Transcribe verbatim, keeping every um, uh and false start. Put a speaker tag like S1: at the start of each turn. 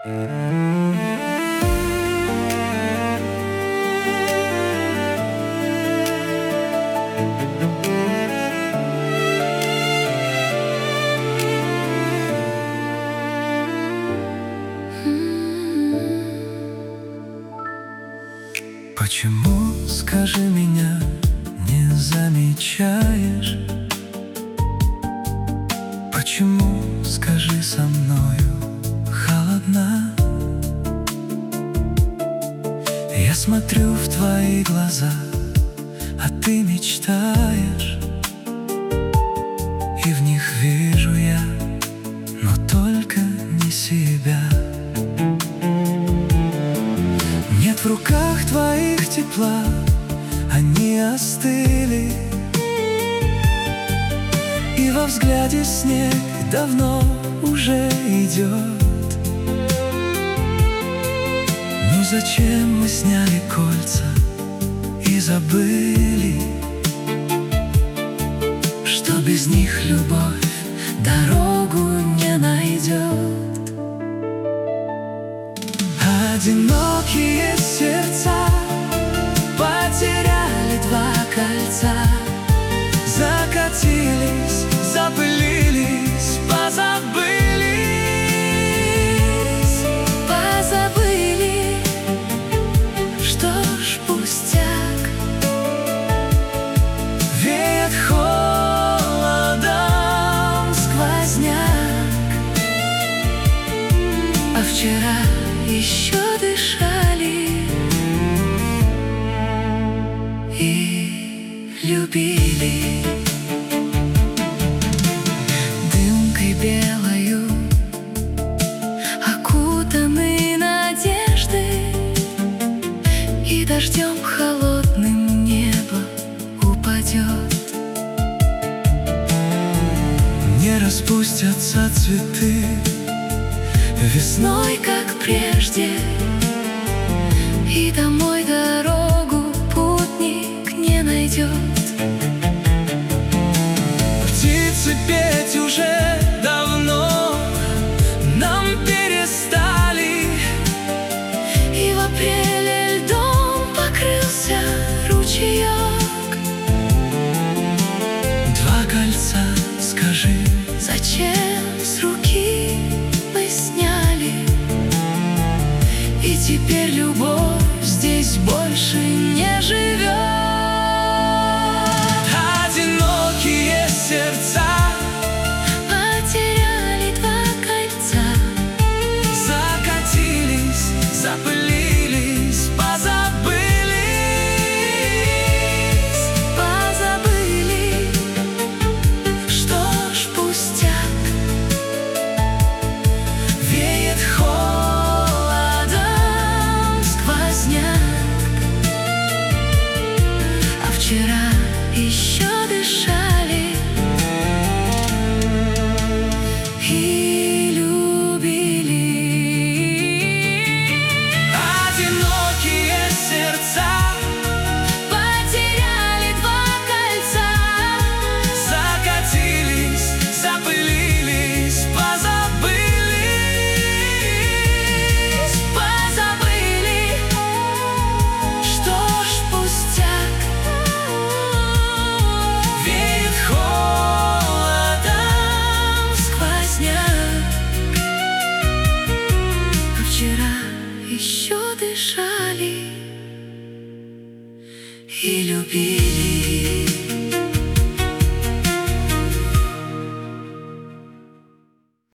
S1: Почему, скажи, меня не замечаешь? Почему, скажи, со мною холодна? Я смотрю в твои глаза, а ты мечтаешь, и в них вижу я, но только не себя. Нет в руках твоих тепла, они остыли, и во взгляде снег давно уже идет. Ну зачем мы сняли кольца и забыли, что без них любовь дорогу не найдет? Одинокие сердца потеряли два кольца, закатились, запылились, позабылись, позабыли, что ж пустяк. Веет холодом сквозняк, а вчера еще дышали и любили. Дымкой белою окутаны надежды, и дождем холодным небо упадет. Не распустятся цветы весной, как прежде, и домой дорогу путник не найдет. Птицы петь уже давно нам перестали, и в апреле льдом покрылся ручеек. Два кольца, скажи, зачем с руки мы сняли? И теперь любовь здесь больше не живет. Одинокие сердца потеряли два кольца, закатились, запылились, позабылись, позабыли, что ж пустяк. Веет холодом сквозняк, а вчера еще дышали и любили. Одинокие сердца потеряли два кольца, закатились, запылились, позабылись, позабыли, что ж пустяк. Веет холодом сквозняк, а вчера еще дышали и любили.